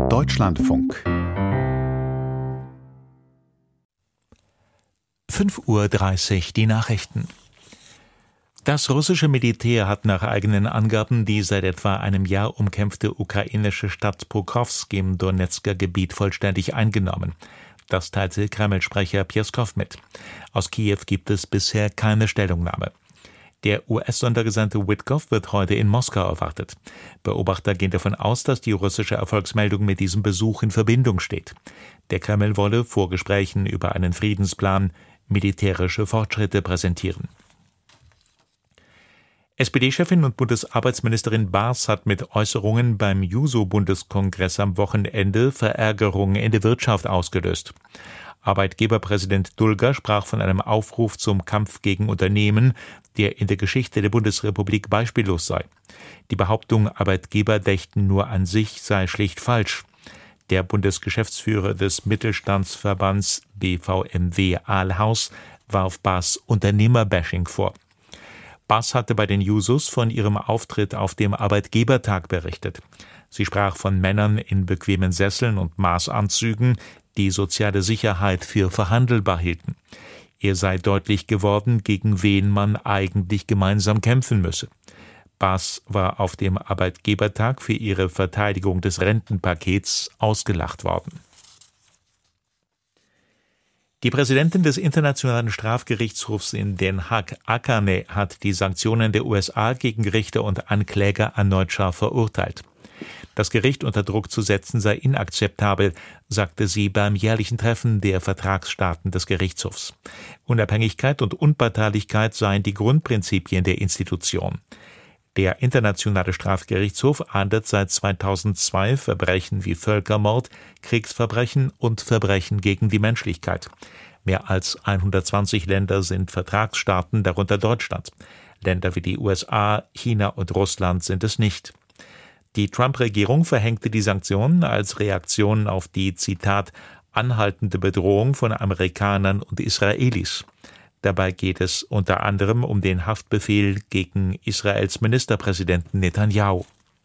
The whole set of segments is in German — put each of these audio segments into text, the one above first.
Deutschlandfunk 5:30 Uhr die Nachrichten. Das russische Militär hat nach eigenen Angaben die seit etwa einem Jahr umkämpfte ukrainische Stadt Pokrovsk im Donezker Gebiet vollständig eingenommen. Das teilte Kreml-Sprecher Pjeskow mit. Aus Kiew gibt es bisher keine Stellungnahme. Der US-Sondergesandte Witkoff wird heute in Moskau erwartet. Beobachter gehen davon aus, dass die russische Erfolgsmeldung mit diesem Besuch in Verbindung steht. Der Kreml wolle vor Gesprächen über einen Friedensplan militärische Fortschritte präsentieren. SPD-Chefin und Bundesarbeitsministerin Baas hat mit Äußerungen beim Juso-Bundeskongress am Wochenende Verärgerung in der Wirtschaft ausgelöst. Arbeitgeberpräsident Dulger sprach von einem Aufruf zum Kampf gegen Unternehmen, der in der Geschichte der Bundesrepublik beispiellos sei. Die Behauptung, Arbeitgeber dächten nur an sich, sei schlicht falsch. Der Bundesgeschäftsführer des Mittelstandsverbands BVMW Aalhaus warf Baas Unternehmerbashing vor. Baas hatte bei den Jusos von ihrem Auftritt auf dem Arbeitgebertag berichtet. Sie sprach von Männern in bequemen Sesseln und Maßanzügen, die soziale Sicherheit für verhandelbar hielten. Ihr sei deutlich geworden, gegen wen man eigentlich gemeinsam kämpfen müsse. Baas war auf dem Arbeitgebertag für ihre Verteidigung des Rentenpakets ausgelacht worden. Die Präsidentin des Internationalen Strafgerichtshofs in Den Haag, Akane, hat die Sanktionen der USA gegen Richter und Ankläger erneut scharf verurteilt. Das Gericht unter Druck zu setzen sei inakzeptabel, sagte sie beim jährlichen Treffen der Vertragsstaaten des Gerichtshofs. Unabhängigkeit und Unparteilichkeit seien die Grundprinzipien der Institution. Der Internationale Strafgerichtshof ahndet seit 2002 Verbrechen wie Völkermord, Kriegsverbrechen und Verbrechen gegen die Menschlichkeit. Mehr als 120 Länder sind Vertragsstaaten, darunter Deutschland. Länder wie die USA, China und Russland sind es nicht. Die Trump-Regierung verhängte die Sanktionen als Reaktion auf die, Zitat, anhaltende Bedrohung von Amerikanern und Israelis. Dabei geht es unter anderem um den Haftbefehl gegen Israels Ministerpräsidenten Netanyahu.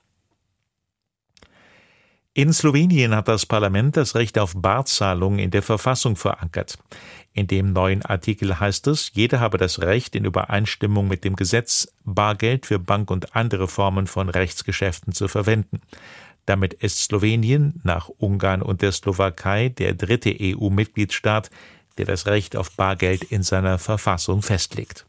In Slowenien hat das Parlament das Recht auf Barzahlung in der Verfassung verankert. In dem neuen Artikel heißt es, jeder habe das Recht, in Übereinstimmung mit dem Gesetz Bargeld für Bank- und andere Formen von Rechtsgeschäften zu verwenden. Damit ist Slowenien nach Ungarn und der Slowakei der dritte EU-Mitgliedstaat, der das Recht auf Bargeld in seiner Verfassung festlegt.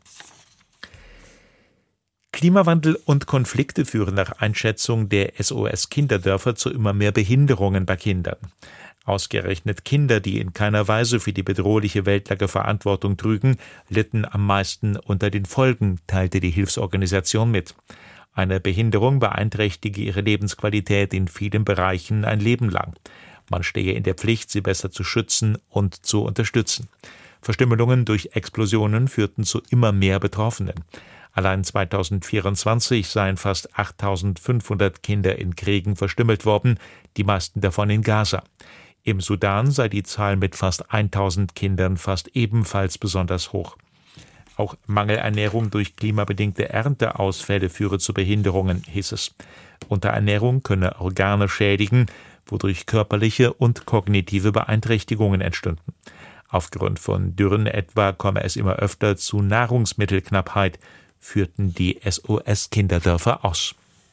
Klimawandel und Konflikte führen nach Einschätzung der SOS Kinderdörfer zu immer mehr Behinderungen bei Kindern. Ausgerechnet Kinder, die in keiner Weise für die bedrohliche Weltlage Verantwortung trügen, litten am meisten unter den Folgen, teilte die Hilfsorganisation mit. Eine Behinderung beeinträchtige ihre Lebensqualität in vielen Bereichen ein Leben lang. Man stehe in der Pflicht, sie besser zu schützen und zu unterstützen. Verstümmelungen durch Explosionen führten zu immer mehr Betroffenen. Allein 2024 seien fast 8.500 Kinder in Kriegen verstümmelt worden, die meisten davon in Gaza. Im Sudan sei die Zahl mit fast 1.000 Kindern fast ebenfalls besonders hoch. Auch Mangelernährung durch klimabedingte Ernteausfälle führe zu Behinderungen, hieß es. Unterernährung könne Organe schädigen, wodurch körperliche und kognitive Beeinträchtigungen entstünden. Aufgrund von Dürren etwa komme es immer öfter zu Nahrungsmittelknappheit, führten die SOS-Kinderdörfer aus.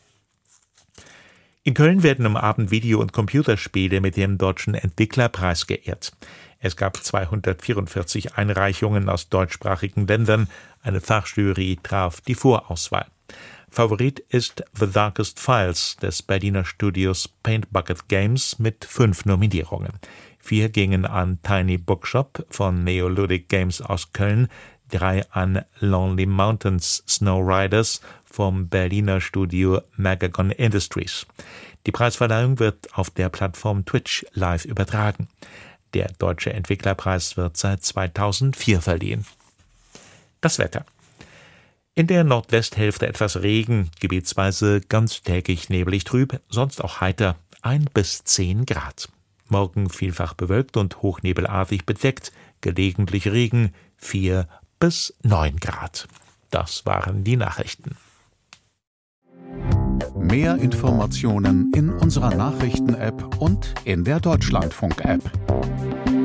In Köln werden am Abend Video- und Computerspiele mit dem Deutschen Entwicklerpreis geehrt. Es gab 244 Einreichungen aus deutschsprachigen Ländern. Eine Fachjury traf die Vorauswahl. Favorit ist The Darkest Files des Berliner Studios Paint Bucket Games mit 5 Nominierungen. 4 gingen an Tiny Bookshop von Neoludic Games aus Köln, 3 an Lonely Mountains Snow Riders vom Berliner Studio Magagon Industries. Die Preisverleihung wird auf der Plattform Twitch live übertragen. Der Deutsche Entwicklerpreis wird seit 2004 verliehen. Das Wetter. In der Nordwesthälfte etwas Regen, gebietsweise ganztägig nebelig trüb, sonst auch heiter, 1 bis 10 Grad. Morgen vielfach bewölkt und hochnebelartig bedeckt, gelegentlich Regen, 4 bis 9 Grad. Das waren die Nachrichten. Mehr Informationen in unserer Nachrichten-App und in der Deutschlandfunk-App.